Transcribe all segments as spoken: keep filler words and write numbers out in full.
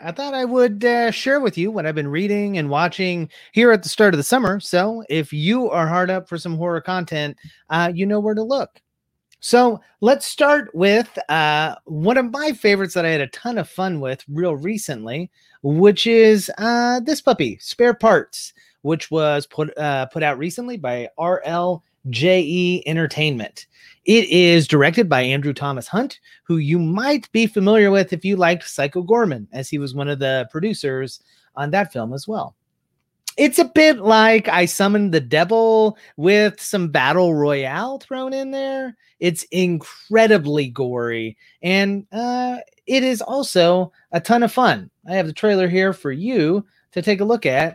I thought I would uh, share with you what I've been reading and watching here at the start of the summer. So if you are hard up for some horror content, uh, you know where to look. So let's start with uh, one of my favorites that I had a ton of fun with real recently, which is uh, this puppy, Spare Parts, which was put uh, put out recently by R L J E Entertainment. It is directed by Andrew Thomas Hunt, who you might be familiar with if you liked Psycho Gorman, as he was one of the producers on that film as well. It's a bit like I Summoned the Devil with some battle royale thrown in there. It's incredibly gory, and uh, it is also a ton of fun. I have the trailer here for you to take a look at.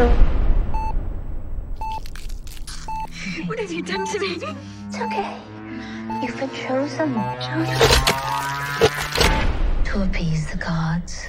What have you done to me? It's okay. You've been chosen. Chosen. To appease the gods.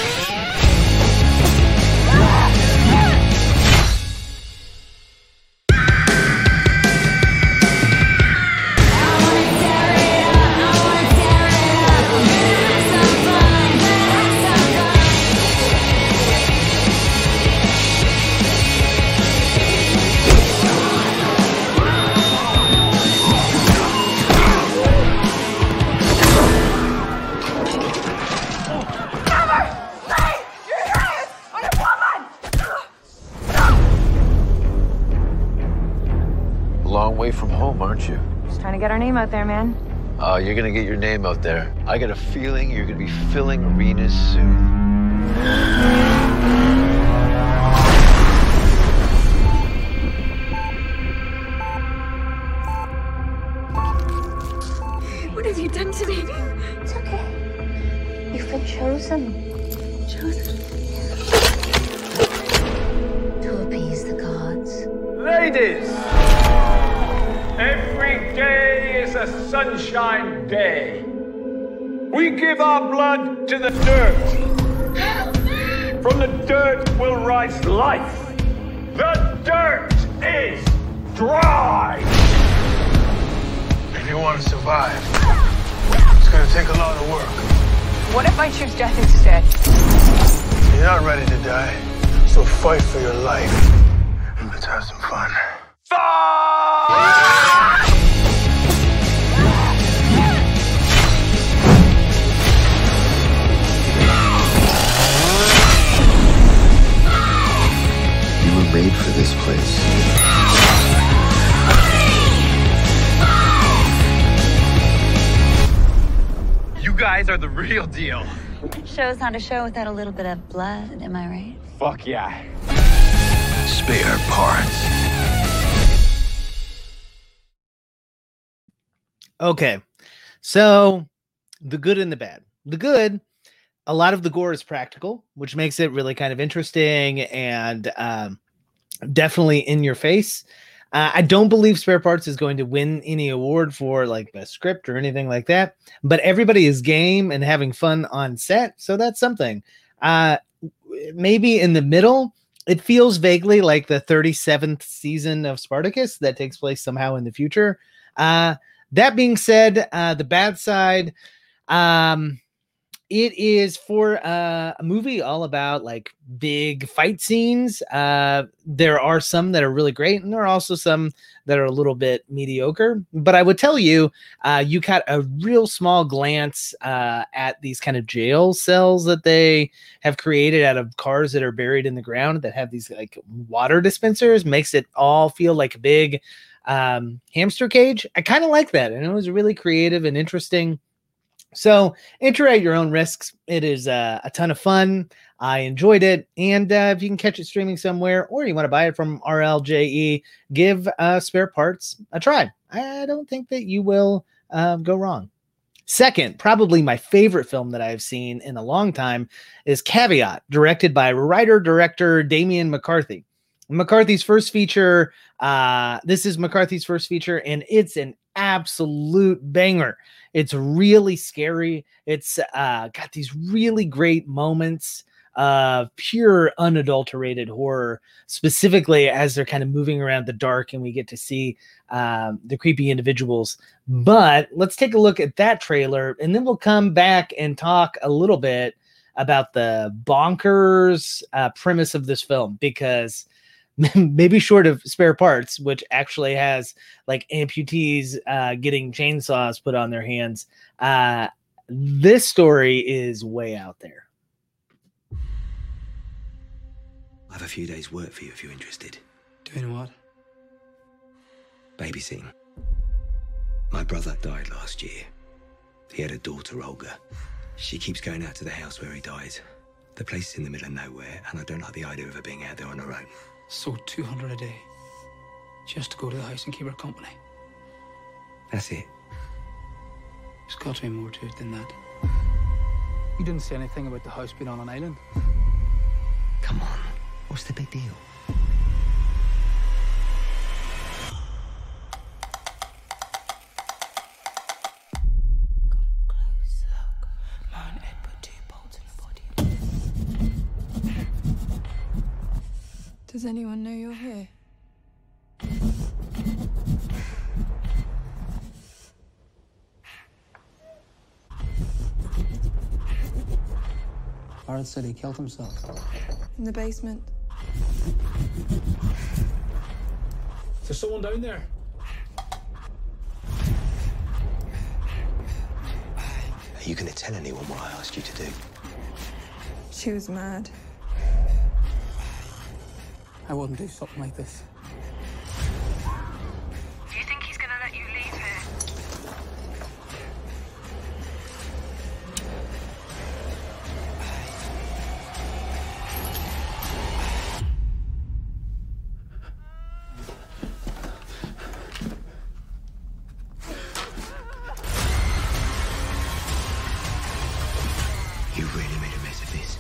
Long way from home, aren't you? Just trying to get our name out there, man. Oh, you're gonna get your name out there. I got a feeling you're gonna be filling arenas soon. What have you done to me? It's okay. You've been chosen. Chosen. To appease the gods. Ladies! Every day is a sunshine day. We give our blood to the dirt. From the dirt will rise life. The dirt is dry. If you want to survive, it's going to take a lot of work. What if I choose death instead? You're not ready to die, so fight for your life. And let's have some fun. You were made for this place. You guys are the real deal. Show's not a show without a little bit of blood, am I right? Fuck yeah. Spare Parts. Okay, so the good and the bad. The good, a lot of the gore is practical, which makes it really kind of interesting and um, definitely in your face. Uh, I don't believe Spare Parts is going to win any award for like best script or anything like that, but everybody is game and having fun on set, so that's something. Uh, maybe in the middle, it feels vaguely like the thirty-seventh season of Spartacus that takes place somehow in the future. Uh, that being said, uh, the bad side, um, it is for uh, a movie all about like big fight scenes. Uh, there are some that are really great, and there are also some that are a little bit mediocre. But I would tell you, uh, you got a real small glance uh, at these kind of jail cells that they have created out of cars that are buried in the ground that have these like water dispensers. Makes it all feel like a big um, hamster cage. I kind of like that, and it was really creative and interesting. So enter at your own risks. It is uh, a ton of fun. I enjoyed it. And uh, if you can catch it streaming somewhere or you want to buy it from R L J E, give uh, Spare Parts a try. I don't think that you will uh, go wrong. Second, probably my favorite film that I've seen in a long time is Caveat, directed by writer-director Damian McCarthy. McCarthy's first feature. Uh, this is McCarthy's first feature, and it's an absolute banger. It's really scary. It's uh, got these really great moments of pure unadulterated horror, specifically as they're kind of moving around the dark and we get to see um, the creepy individuals. But let's take a look at that trailer, and then we'll come back and talk a little bit about the bonkers uh, premise of this film, because maybe short of Spare Parts, which actually has like amputees uh, getting chainsaws put on their hands, uh, this story is way out there. I have a few days' work for you if you're interested. Doing what? Babysitting. My brother died last year. He had a daughter, Olga. She keeps going out to the house where he died. The place is in the middle of nowhere, and I don't like the idea of her being out there on her own. So two hundred a day. Just to go to the house and keep her company. That's it. There's got to be more to it than that. You didn't say anything about the house being on an island. Come on. What's the big deal? Does anyone know you're here? Barrett said he killed himself. In the basement. Is there someone down there? Are you going to tell anyone what I asked you to do? She was mad. I wouldn't do something like this. Do you think he's gonna let you leave here? You really made a mess of this.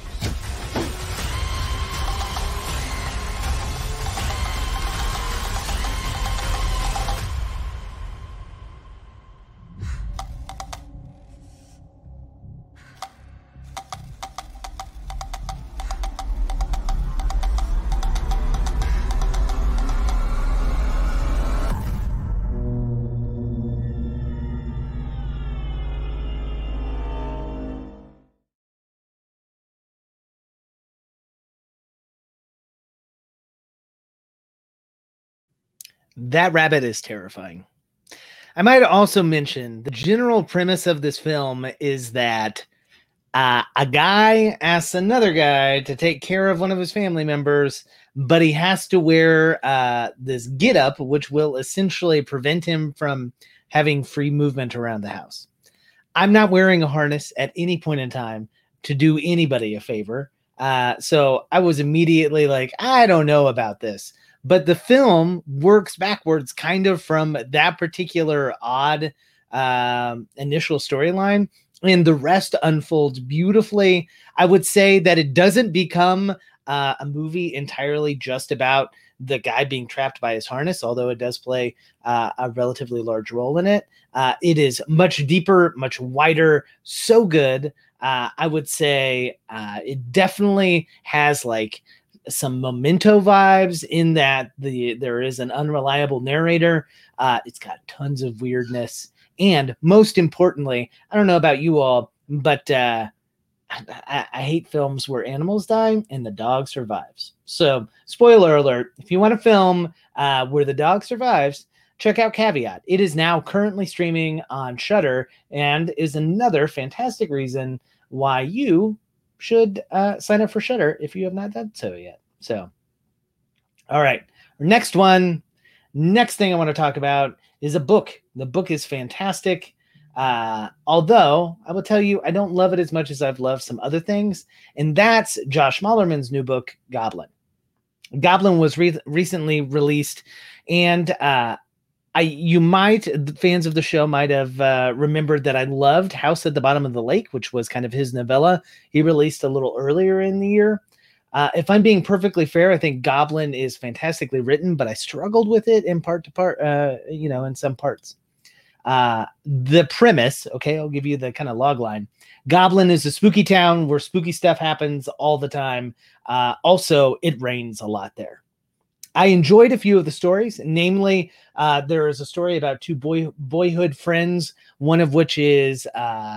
That rabbit is terrifying. I might also mention the general premise of this film is that uh, a guy asks another guy to take care of one of his family members, but he has to wear uh, this getup, which will essentially prevent him from having free movement around the house. I'm not wearing a harness at any point in time to do anybody a favor. Uh, so I was immediately like, I don't know about this. But the film works backwards kind of from that particular odd um, initial storyline, and the rest unfolds beautifully. I would say that it doesn't become uh, a movie entirely just about the guy being trapped by his harness, although it does play uh, a relatively large role in it. Uh, it is much deeper, much wider, so good. Uh, I would say uh, it definitely has like some Memento vibes in that the there is an unreliable narrator. Uh, it's got tons of weirdness. And most importantly, I don't know about you all, but uh, I, I hate films where animals die and the dog survives. So spoiler alert, if you want a film uh, where the dog survives, check out Caveat. It is now currently streaming on Shudder and is another fantastic reason why you should uh, sign up for Shudder if you have not done so yet. So, all right. Our next one, next thing I want to talk about is a book. The book is fantastic. Uh, although I will tell you, I don't love it as much as I've loved some other things. And that's Josh Malerman's new book, Goblin. Goblin was re- recently released, and uh, I you might, fans of the show might have uh, remembered that I loved House at the Bottom of the Lake, which was kind of his novella. He released a little earlier in the year. Uh, if I'm being perfectly fair, I think Goblin is fantastically written, but I struggled with it in part to part, uh, you know, in some parts. Uh, the premise, okay, I'll give you the kind of log line. Goblin is a spooky town where spooky stuff happens all the time. Uh, also, it rains a lot there. I enjoyed a few of the stories, namely, uh, there is a story about two boy boyhood friends, one of which is uh,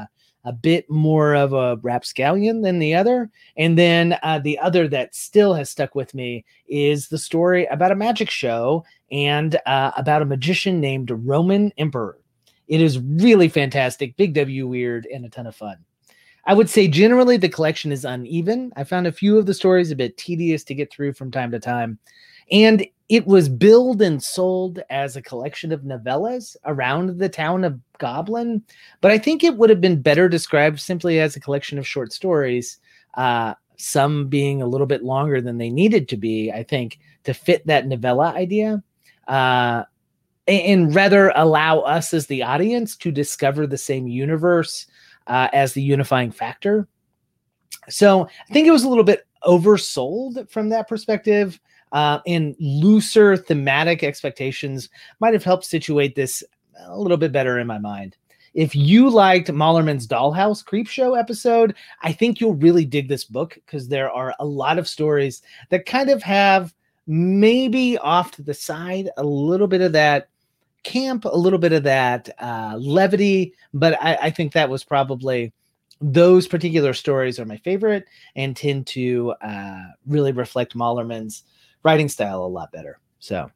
a bit more of a rapscallion than the other. And then uh, the other that still has stuck with me is the story about a magic show and uh, about a magician named Roman Emperor. It is really fantastic, big W weird, and a ton of fun. I would say generally the collection is uneven. I found a few of the stories a bit tedious to get through from time to time. And it was billed and sold as a collection of novellas around the town of Goblin. But I think it would have been better described simply as a collection of short stories, uh, some being a little bit longer than they needed to be, I think, to fit that novella idea. Uh, and rather allow us as the audience to discover the same universe uh, as the unifying factor. So I think it was a little bit oversold from that perspective, uh, and looser thematic expectations might have helped situate this a little bit better in my mind. If you liked Malerman's Dollhouse Creepshow episode, I think you'll really dig this book because there are a lot of stories that kind of have maybe off to the side a little bit of that camp, a little bit of that uh, levity, but I, I think that was probably those particular stories are my favorite and tend to uh, really reflect Malerman's writing style a lot better. So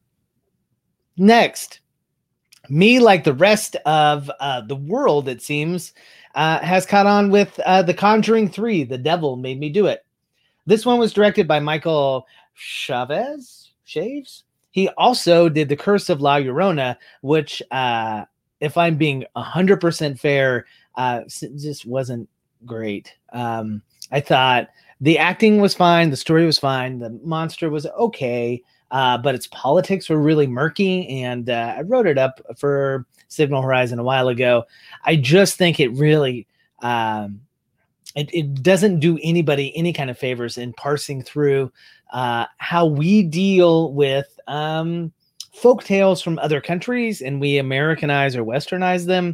next, me, like the rest of uh, the world, it seems, uh, has caught on with uh, The Conjuring three, The Devil Made Me Do It. This one was directed by Michael Chavez, Shaves. He also did The Curse of La Llorona, which, uh, if I'm being one hundred percent fair, uh, just wasn't great. Um, I thought the acting was fine. The story was fine. The monster was okay. Uh, but its politics were really murky, and uh, I wrote it up for Signal Horizon a while ago. I just think it really, um, it, it doesn't do anybody any kind of favors in parsing through uh, how we deal with um, folk tales from other countries, and we Americanize or Westernize them.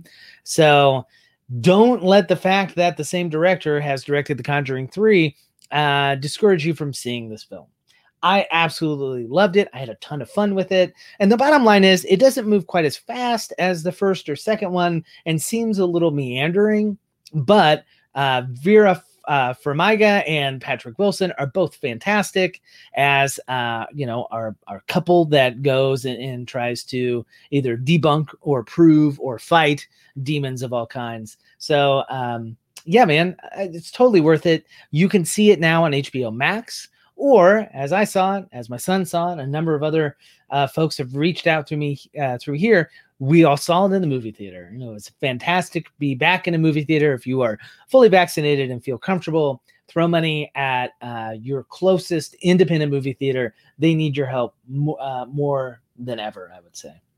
So don't let the fact that the same director has directed The Conjuring three uh, discourage you from seeing this film. I absolutely loved it. I had a ton of fun with it. And the bottom line is it doesn't move quite as fast as the first or second one and seems a little meandering, but uh, Vera uh, Farmiga and Patrick Wilson are both fantastic as, uh, you know, our, our couple that goes and, and tries to either debunk or prove or fight demons of all kinds. So, um, yeah, man, it's totally worth it. You can see it now on H B O Max. Or, as I saw it, as my son saw it, a number of other uh, folks have reached out to me uh, through here. We all saw it in the movie theater. You know, it's fantastic to be back in a movie theater. If you are fully vaccinated and feel comfortable, throw money at uh, your closest independent movie theater. They need your help mo- uh, more than ever, I would say.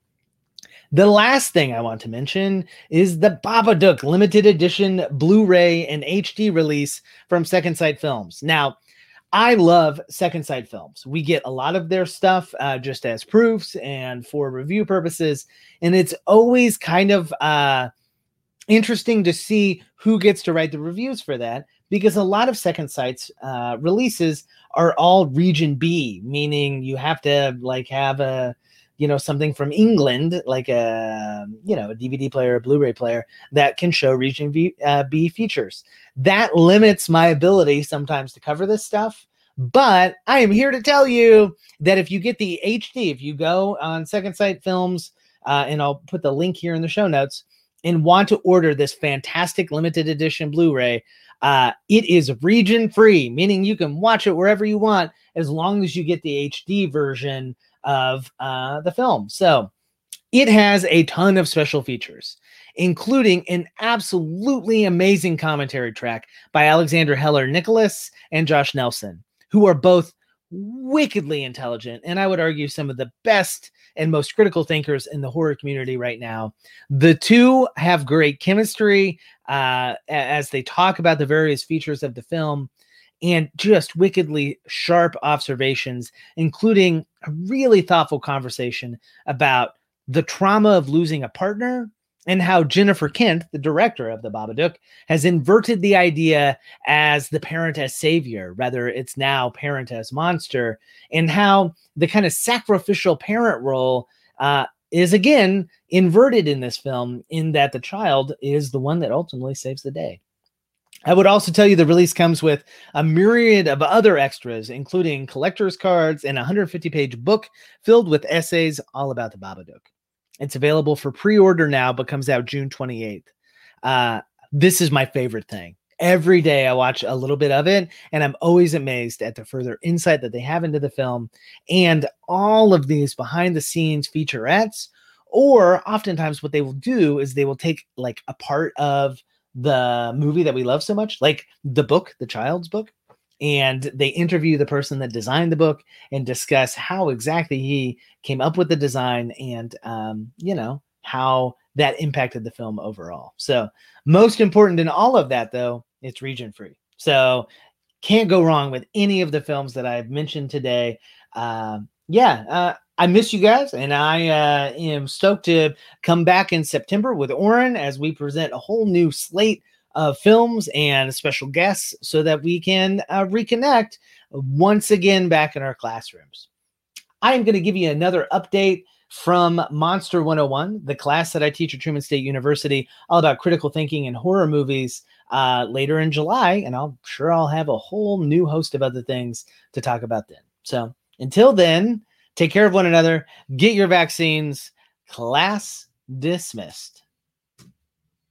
The last thing I want to mention is the Babadook limited edition Blu-ray and H D release from Second Sight Films. Now, I love Second Sight Films. We get a lot of their stuff uh, just as proofs and for review purposes. And it's always kind of uh, interesting to see who gets to write the reviews for that, because a lot of Second Sight's uh, releases are all region B, meaning you have to like have a, you know, something from England, like a, you know, a D V D player, a Blu-ray player that can show region B, uh, B features. That limits my ability sometimes to cover this stuff. But I am here to tell you that if you get the H D, if you go on Second Sight Films, uh, and I'll put the link here in the show notes, and want to order this fantastic limited edition Blu-ray, uh, it is region free, meaning you can watch it wherever you want as long as you get the H D version of uh, the film. So it has a ton of special features, including an absolutely amazing commentary track by Alexander Heller Nicholas and Josh Nelson, who are both wickedly intelligent, and I would argue some of the best and most critical thinkers in the horror community right now. The two have great chemistry uh, as they talk about the various features of the film, and just wickedly sharp observations, including a really thoughtful conversation about the trauma of losing a partner and how Jennifer Kent, the director of The Babadook, has inverted the idea as the parent as savior. Rather, it's now parent as monster, and how the kind of sacrificial parent role uh, is again inverted in this film, in that the child is the one that ultimately saves the day. I would also tell you the release comes with a myriad of other extras, including collector's cards and a one hundred fifty page book filled with essays all about the Babadook. It's available for pre-order now, but comes out June twenty-eighth. Uh, this is my favorite thing. Every day I watch a little bit of it, and I'm always amazed at the further insight that they have into the film and all of these behind-the-scenes featurettes. Or oftentimes what they will do is they will take like a part of the movie that we love so much, like the book, the child's book, and they interview the person that designed the book and discuss how exactly he came up with the design and, um, you know, how that impacted the film overall. So most important in all of that, though, it's region free. So can't go wrong with any of the films that I've mentioned today. Um, yeah, uh, I miss you guys, and I uh, am stoked to come back in September with Oren as we present a whole new slate of films and special guests so that we can uh, reconnect once again back in our classrooms. I am going to give you another update from Monster one oh one, the class that I teach at Truman State University, all about critical thinking and horror movies uh, later in July, and I'm sure I'll have a whole new host of other things to talk about then. So until then, take care of one another, get your vaccines, class dismissed.